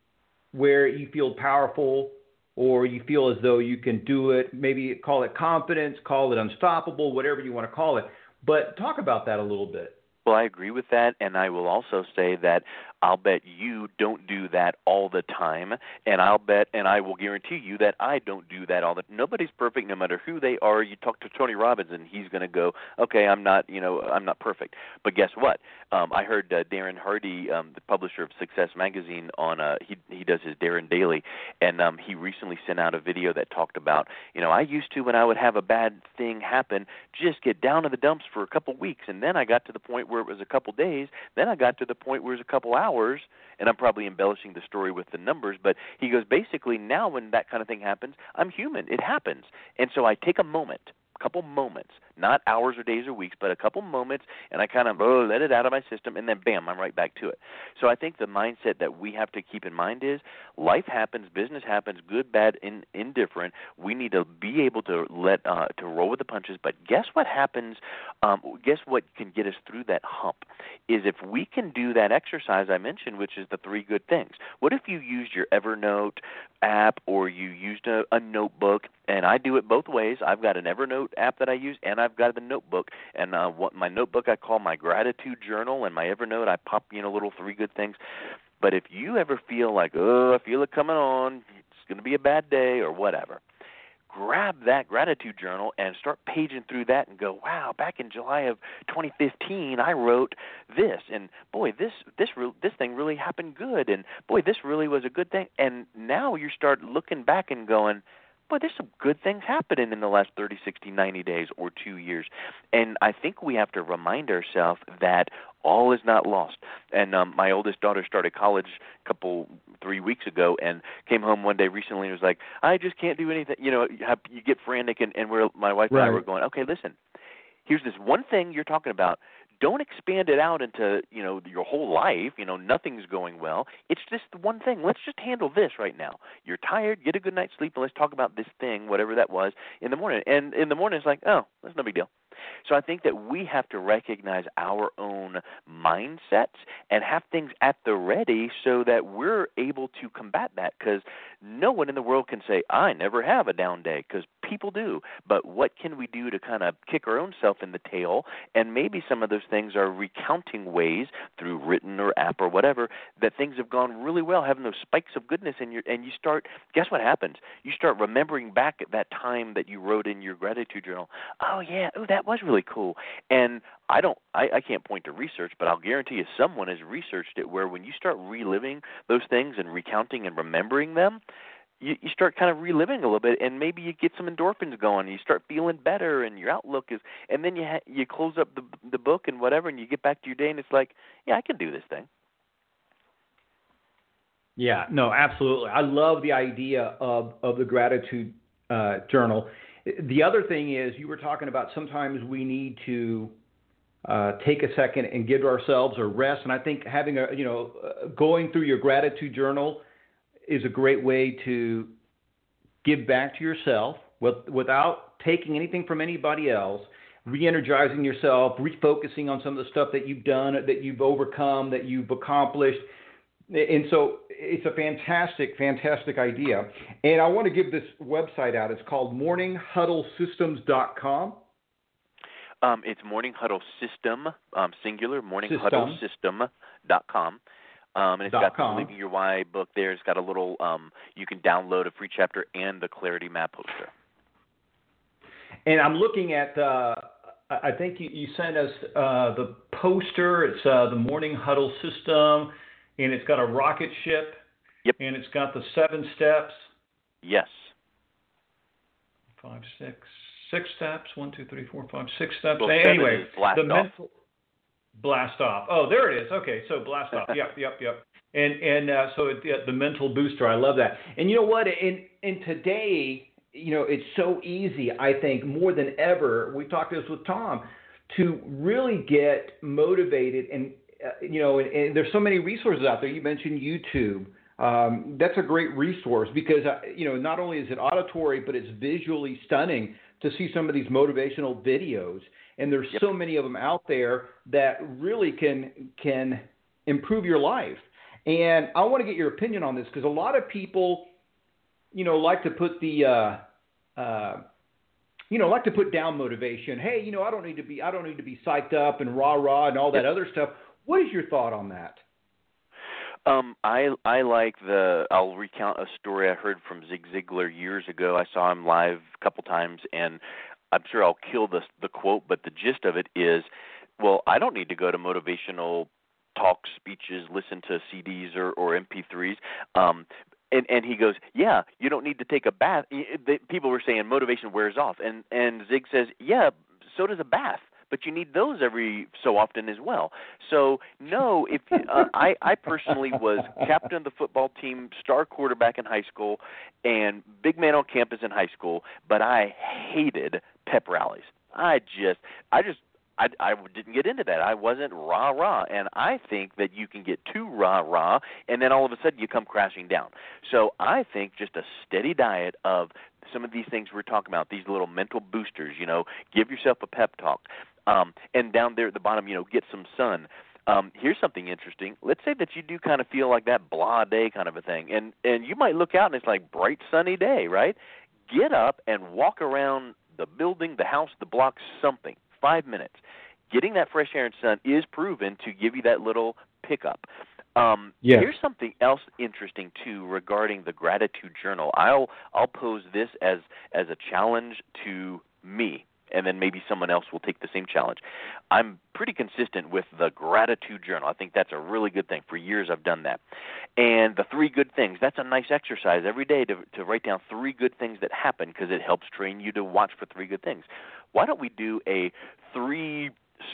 where you feel powerful or you feel as though you can do it? Maybe call it confidence, call it unstoppable, whatever you want to call it. But talk about that a little bit. Well, I agree with that, and I will also say that I'll bet you don't do that all the time, and I'll bet and I will guarantee you that I don't do that all the time. Nobody's perfect no matter who they are. You talk to Tony Robbins, and he's going to go, okay, I'm not, you know, I'm not perfect. But guess what? Um, I heard uh, Darren Hardy, um, the publisher of Success Magazine, on uh, he he does his Darren Daily, and um, he recently sent out a video that talked about, you know, I used to, when I would have a bad thing happen, just get down to the dumps for a couple weeks, and then I got to the point where it was a couple days, then I got to the point where it was a couple hours, and I'm probably embellishing the story with the numbers, but he goes, basically, now when that kind of thing happens, I'm human. It happens. And so I take a moment, a couple moments, not hours or days or weeks, but a couple moments, and I kind of oh, let it out of my system, and then bam, I'm right back to it. So I think the mindset that we have to keep in mind is life happens, business happens, good, bad, in, indifferent. We need to be able to let uh, to roll with the punches. But guess what happens? Um, guess what can get us through that hump is if we can do that exercise I mentioned, which is the three good things. What if you used your Evernote app or you used a, a notebook? And I do it both ways. I've got an Evernote app that I use, and I've got the notebook. And uh, what my notebook I call my gratitude journal, and my Evernote I pop, you know, little three good things. But if you ever feel like, oh, I feel it coming on, it's going to be a bad day or whatever, grab that gratitude journal and start paging through that and go, wow, back in July of twenty fifteen, I wrote this, and boy, this this re- this thing really happened good, and boy, this really was a good thing. And now you start looking back and going, boy, there's some good things happening in the last thirty, sixty, ninety days or two years. And I think we have to remind ourselves that all is not lost. And um, my oldest daughter started college a couple, three weeks ago and came home one day recently and was like, I just can't do anything. You know, you, have, you get frantic, and, and we're, my wife and right. I were going, okay, listen, here's this one thing you're talking about. Don't expand it out into, you know, your whole life. You know, nothing's going well. It's just the one thing. Let's just handle this right now. You're tired. Get a good night's sleep, and let's talk about this thing, whatever that was, in the morning. And in the morning, it's like, oh, that's no big deal. So I think that we have to recognize our own mindsets and have things at the ready so that we're able to combat that, because no one in the world can say, I never have a down day, because people do. But what can we do to kind of kick our own self in the tail? And maybe some of those things are recounting ways through written or app or whatever that things have gone really well, having those spikes of goodness in your, and you start, guess what happens? You start remembering back at that time that you wrote in your gratitude journal, oh yeah, oh that was really cool. And I don't, I, I can't point to research, but I'll guarantee you someone has researched it where when you start reliving those things and recounting and remembering them, you, you start kind of reliving a little bit, and maybe you get some endorphins going, and you start feeling better, and your outlook is, and then you ha- you close up the the book and whatever, and you get back to your day, and it's like, yeah, I can do this thing. Yeah, no, absolutely. I love the idea of, of the gratitude uh, journal. The other thing is, you were talking about sometimes we need to uh, take a second and give ourselves a rest. And I think having a, you know, uh, going through your gratitude journal is a great way to give back to yourself with, without taking anything from anybody else, re-energizing yourself, refocusing on some of the stuff that you've done, that you've overcome, that you've accomplished. And so it's a fantastic, fantastic idea. And I want to give this website out. It's called morning huddle systems dot com. Um, it's Morning Huddle System, um, singular, morning huddle system dot com. Um, and it's Dot got com. the Believing Your Why book there. It's got a little, um, you can download a free chapter and the Clarity Map poster. And I'm looking at, uh, I think you, you sent us uh, the poster. It's uh, the Morning Huddle system, and it's got a rocket ship. Yep. And it's got the seven steps. Yes. Five, six, six steps. One, two, three, four, five, six steps. Well, anyway, is blast the off. mental blast off. Oh, there it is. Okay, so blast off. Yep, yep, yep. And and uh, so it, uh, the mental booster. I love that. And you know what? In in today, you know, it's so easy. I think more than ever. We talked this with Tom to really get motivated. And uh, you know, and, and there's so many resources out there. You mentioned YouTube. Um, that's a great resource because, uh, you know, not only is it auditory, but it's visually stunning to see some of these motivational videos. And there's yep. so many of them out there that really can can improve your life. And I want to get your opinion on this because a lot of people, you know, like to put the, uh, uh, you know, like to put down motivation. Hey, you know, I don't need to be, I don't need to be psyched up and rah rah and all that yep. other stuff. What is your thought on that? Um, I I like the. I'll recount a story I heard from Zig Ziglar years ago. I saw him live a couple times, and I'm sure I'll kill the the quote, but the gist of it is, well, I don't need to go to motivational talks, speeches, listen to C Ds or, or M P threes. Um, and and he goes, yeah, you don't need to take a bath. People were saying motivation wears off, and and Zig says, yeah, so does a bath. But you need those every so often as well. So, no, if uh, I, I personally was captain of the football team, star quarterback in high school, and big man on campus in high school, but I hated pep rallies. I just, I just, I, I didn't get into that. I wasn't rah-rah, and I think that you can get too rah-rah, and then all of a sudden you come crashing down. So I think just a steady diet of some of these things we're talking about, these little mental boosters, you know, give yourself a pep talk. Um, and down there at the bottom, you know, get some sun. Um, here's something interesting. Let's say that you do kind of feel like that blah day kind of a thing, and and you might look out and it's like bright sunny day, right? Get up and walk around the building, the house, the block, something, five minutes. Getting that fresh air and sun is proven to give you that little pickup. Um, yes. Here's something else interesting too regarding the gratitude journal. I'll I'll pose this as as a challenge to me. And then maybe someone else will take the same challenge. I'm pretty consistent with the gratitude journal. I think that's a really good thing. For years I've done that. And the three good things, that's a nice exercise every day to, to write down three good things that happen because it helps train you to watch for three good things. Why don't we do a three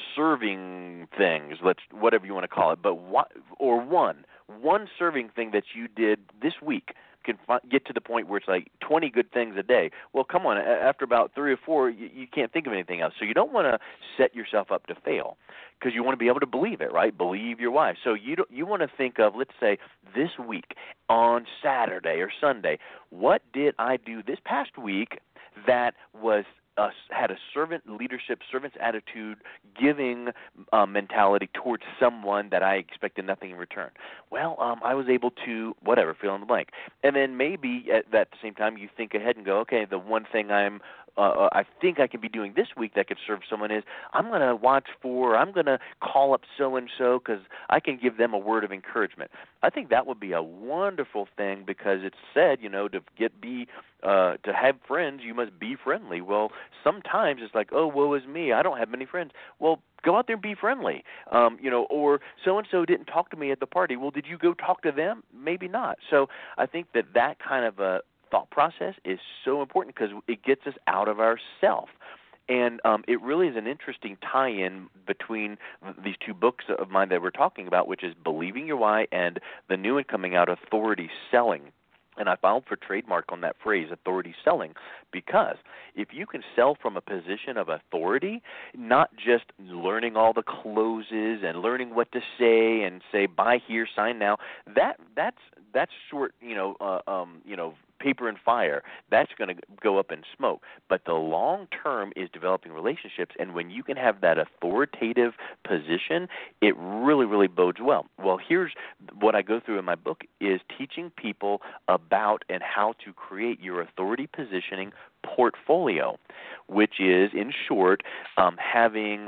serving things, let's whatever you want to call it, but what, or one, one serving thing that you did this week can fi- get to the point where it's like twenty good things a day. Well, come on, after about three or four, you, you can't think of anything else. So you don't want to set yourself up to fail because you want to be able to believe it, right? Believe your why. So you don't, you want to think of, let's say, this week on Saturday or Sunday, what did I do this past week that was Uh, had a servant leadership, servant's attitude, giving uh, mentality towards someone that I expected nothing in return. Well, um, I was able to, whatever, fill in the blank. And then maybe at that same time you think ahead and go, okay, the one thing I'm uh, I think I can be doing this week that could serve someone is I'm going to watch for, I'm going to call up so-and-so because I can give them a word of encouragement. I think that would be a wonderful thing because it's said, you know, to get be uh, to have friends, you must be friendly. Well, sometimes it's like, oh, woe is me, I don't have many friends. Well, go out there and be friendly, um, you know, or so-and-so didn't talk to me at the party. Well, did you go talk to them? Maybe not. So I think that that kind of a thought process is so important because it gets us out of ourself. And um, it really is an interesting tie-in between these two books of mine that we're talking about, which is Believing Your Why and the new one coming out, Authority Selling. And I filed for trademark on that phrase, authority selling, because if you can sell from a position of authority, not just learning all the closes and learning what to say and say buy here, sign now, that that's that's short, you know, uh, um, you know, paper and fire. That's going to go up in smoke. But the long term is developing relationships, and when you can have that authoritative position, it really, really bodes well. Well, here's what I go through in my book is teaching people about and how to create your authority positioning portfolio, which is, in short, um, having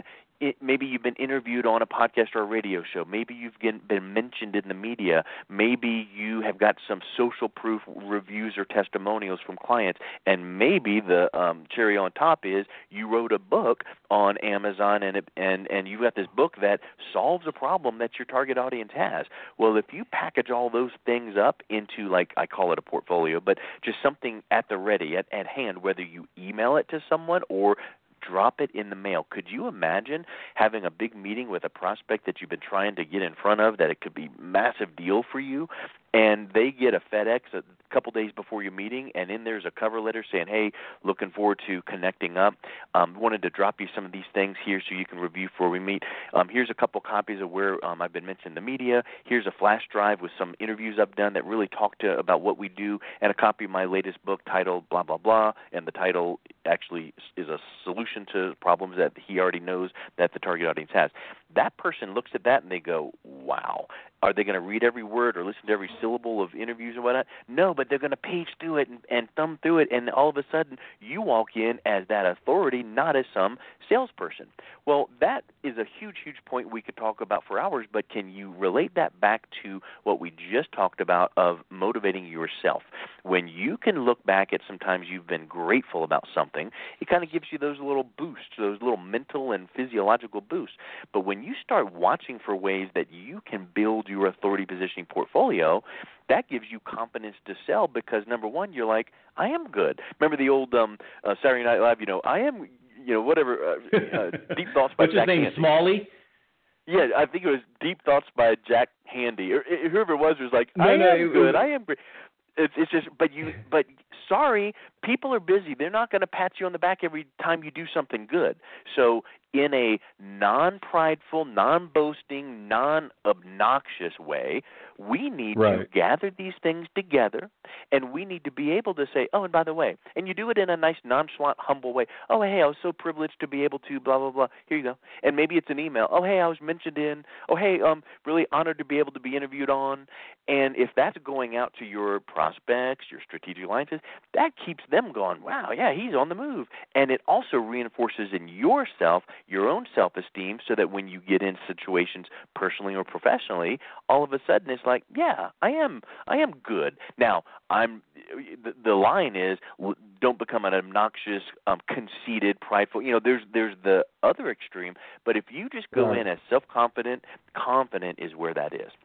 it, maybe you've been interviewed on a podcast or a radio show. Maybe you've been mentioned in the media. Maybe you have got some social proof reviews or testimonials from clients. And maybe the um, cherry on top is you wrote a book on Amazon, and it, and and you've got this book that solves a problem that your target audience has. Well, if you package all those things up into, like, I call it a portfolio, but just something at the ready, at, at hand, whether you email it to someone or drop it in the mail. Could you imagine having a big meeting with a prospect that you've been trying to get in front of, that it could be a massive deal for you, and they get a FedEx a couple days before your meeting, and in there's a cover letter saying, hey, looking forward to connecting up. Um, wanted to drop you some of these things here so you can review before we meet. Um, here's a couple copies of where um, I've been mentioned in the media. Here's a flash drive with some interviews I've done that really talk to about what we do, and a copy of my latest book titled blah, blah, blah, and the title actually is a solution to problems that he already knows that the target audience has. That person looks at that and they go, wow. Are they going to read every word or listen to every syllable of interviews and whatnot? No, but they're going to page through it and, and thumb through it, and all of a sudden you walk in as that authority, not as some salesperson. Well, that is a huge, huge point we could talk about for hours, but can you relate that back to what we just talked about of motivating yourself? When you can look back at sometimes you've been grateful about something, it kind of gives you those little boosts, those little mental and physiological boosts. But when you start watching for ways that you can build your authority positioning portfolio, that gives you confidence to sell because, number one, you're like, I am good. Remember the old um, uh, Saturday Night Live, you know, I am, you know, whatever, uh, uh, Deep Thoughts by Jack Handy. What's his name, Smalley? Yeah, I think it was Deep Thoughts by Jack Handy. Or, or whoever it was was like, no, I no, am it, good, I am great. It's, it's just, but you, but sorry, people are busy. They're not going to pat you on the back every time you do something good. So in a non-prideful, non-boasting, non-obnoxious way, we need right. to gather these things together, and we need to be able to say, oh, and by the way, and you do it in a nice, nonchalant, humble way. Oh, hey, I was so privileged to be able to blah, blah, blah. Here you go. And maybe it's an email. Oh, hey, I was mentioned in. Oh, hey, um, really honored to be able to be interviewed on. And if that's going out to your prospects, your strategic alliances, that keeps them going, wow, yeah, he's on the move. And it also reinforces in yourself your own self-esteem so that when you get in situations personally or professionally, all of a sudden it's like, yeah, I am I am good. Now, I'm the, the line is don't become an obnoxious, um, conceited, prideful. You know, there's there's the other extreme, but if you just go right. in as self-confident, confident is where that is.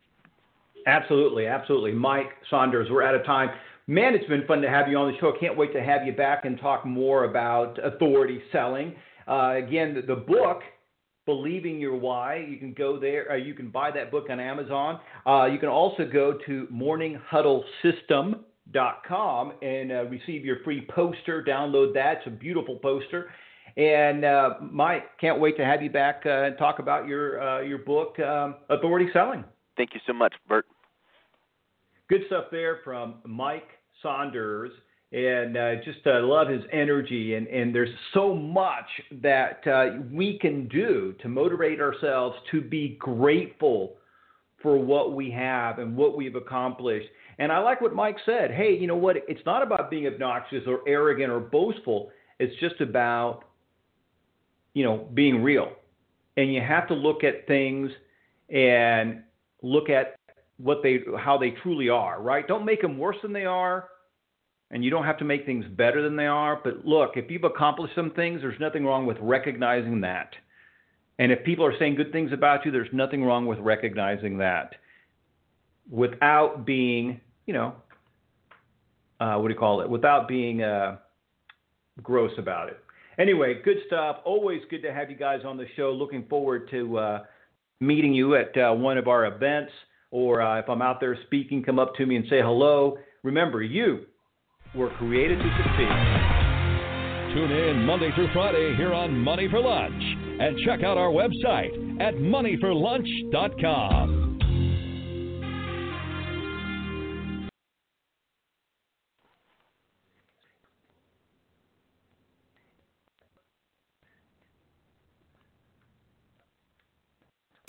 Absolutely, absolutely. Mike Saunders, we're out of time. Man, it's been fun to have you on the show. Can't wait to have you back and talk more about authority selling. Uh, again, the, the book, Believing Your Why, you can go there. Uh, you can buy that book on Amazon. Uh, you can also go to morning huddle system dot com and uh, receive your free poster. Download that. It's a beautiful poster. And uh, Mike, can't wait to have you back uh, and talk about your uh, your book, um, Authority Selling. Thank you so much, Bert. Good stuff there from Mike Saunders. And uh, just uh, love his energy. And, and there's so much that uh, we can do to motivate ourselves to be grateful for what we have and what we've accomplished. And I like what Mike said. Hey, you know what? It's not about being obnoxious or arrogant or boastful. It's just about, you know, being real. And you have to look at things and look at what they, how they truly are, right? Don't make them worse than they are. And you don't have to make things better than they are. But look, if you've accomplished some things, there's nothing wrong with recognizing that. And if people are saying good things about you, there's nothing wrong with recognizing that without being, you know, uh, what do you call it? Without being uh, gross about it. Anyway, good stuff. Always good to have you guys on the show. Looking forward to uh, meeting you at uh, one of our events. Or uh, if I'm out there speaking, come up to me and say hello. Remember, you were created to succeed. Tune in Monday through Friday here on Money for Lunch. And check out our website at money for lunch dot com.